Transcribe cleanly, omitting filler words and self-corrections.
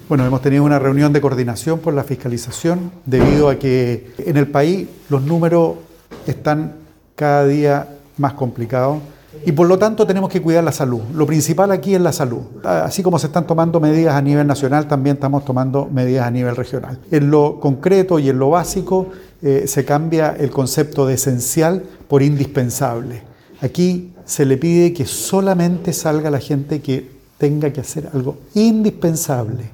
Bueno, hemos tenido una reunión de coordinación por la fiscalización debido a que en el país los números están cada día más complicados y por lo tanto tenemos que cuidar la salud. Lo principal aquí es la salud. Así como se están tomando medidas a nivel nacional, también estamos tomando medidas a nivel regional. En lo concreto y en lo básico se cambia el concepto de esencial por indispensable. Aquí se le pide que solamente salga la gente que tenga que hacer algo indispensable.